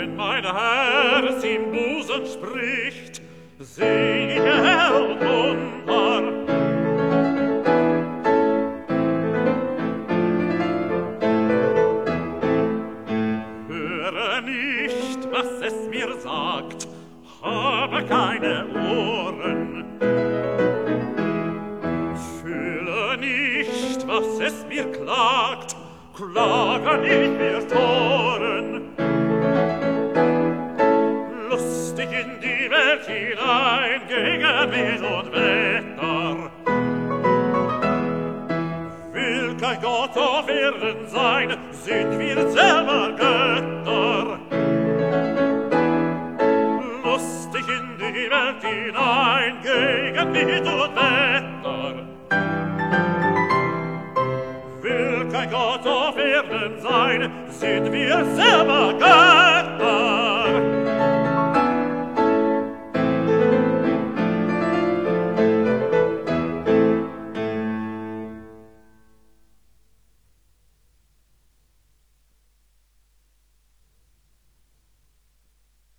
mein Herz im Busen spricht, seh ich hell munter. Höre nicht, was es mir sagt, habe keine Ohren. Fühle nicht, was es mir klagt, klage nicht mir Toren. Lustig in die Welt hinein, gegen Wind und Wetter. Will kein Gott auf Erden sein, sind wir selber Götter. Lustig in die Welt hinein, gegen Wind und Wetter. Will kein Gott auf Erden sein, sind wir selber Götter.